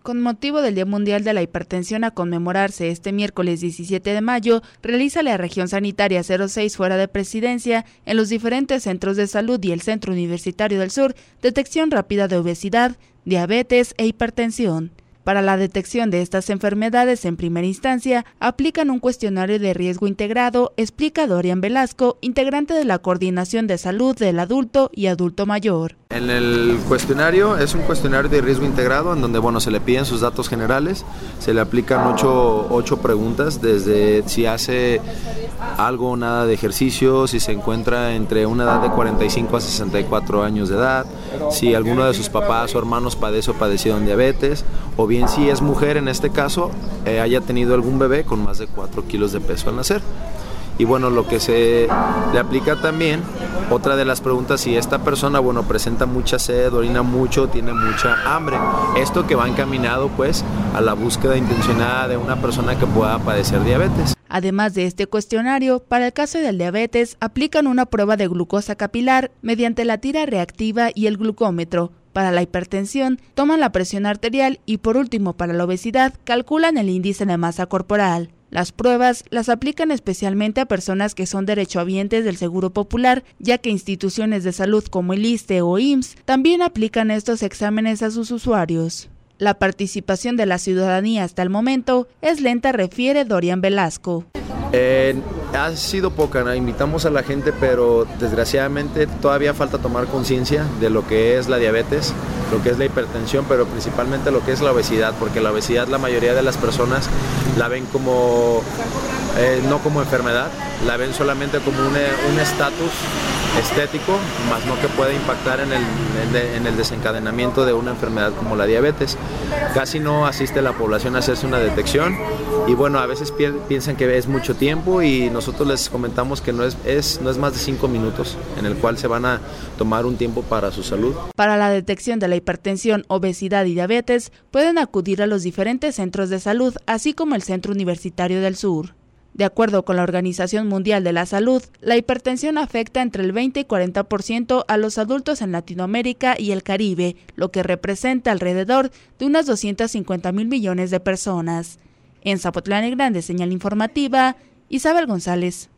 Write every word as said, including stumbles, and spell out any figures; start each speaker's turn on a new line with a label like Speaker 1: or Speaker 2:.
Speaker 1: Con motivo del Día Mundial de la Hipertensión a conmemorarse este miércoles diecisiete de mayo, realiza la Región Sanitaria cero seis fuera de Presidencia en los diferentes centros de salud y el Centro Universitario del Sur detección rápida de obesidad, diabetes e hipertensión. Para la detección de estas enfermedades en primera instancia, aplican un cuestionario de riesgo integrado, explica Dorian Velasco, integrante de la Coordinación de Salud del Adulto y Adulto Mayor.
Speaker 2: En el cuestionario es un cuestionario de riesgo integrado en donde bueno, se le piden sus datos generales, se le aplican ocho, ocho preguntas, desde si hace algo o nada de ejercicio, si se encuentra entre una edad de cuarenta y cinco a sesenta y cuatro años de edad, si alguno de sus papás o hermanos padece o padecieron diabetes, o bien si es mujer en este caso, eh, haya tenido algún bebé con más de cuatro kilos de peso al nacer. Y bueno, lo que se le aplica también, otra de las preguntas, si esta persona, bueno, presenta mucha sed, orina mucho, tiene mucha hambre. Esto que va encaminado, pues, a la búsqueda intencionada de una persona que pueda padecer diabetes.
Speaker 1: Además de este cuestionario, para el caso del diabetes, aplican una prueba de glucosa capilar mediante la tira reactiva y el glucómetro. Para la hipertensión, toman la presión arterial y, por último, para la obesidad, calculan el índice de masa corporal. Las pruebas las aplican especialmente a personas que son derechohabientes del Seguro Popular, ya que instituciones de salud como el ISSSTE o I M S S también aplican estos exámenes a sus usuarios. La participación de la ciudadanía hasta el momento es lenta, refiere Dorian Velasco.
Speaker 2: Eh, ha sido poca, ¿no? Invitamos a la gente, pero desgraciadamente todavía falta tomar conciencia de lo que es la diabetes, lo que es la hipertensión, pero principalmente lo que es la obesidad, porque la obesidad la mayoría de las personas la ven como, eh, no como enfermedad, la ven solamente como un estatus estético, más no que pueda impactar en el, en el desencadenamiento de una enfermedad como la diabetes. Casi no asiste la población a hacerse una detección y bueno, a veces pi piensan que es mucho tiempo y nosotros les comentamos que no es, es, no es más de cinco minutos en el cual se van a tomar un tiempo para su salud.
Speaker 1: Para la detección de la hipertensión, obesidad y diabetes pueden acudir a los diferentes centros de salud, así como el Centro Universitario del Sur. De acuerdo con la Organización Mundial de la Salud, la hipertensión afecta entre el veinte y cuarenta por ciento a los adultos en Latinoamérica y el Caribe, lo que representa alrededor de unas doscientos cincuenta mil millones de personas. En Zapotlán el Grande, señal informativa, Isabel González.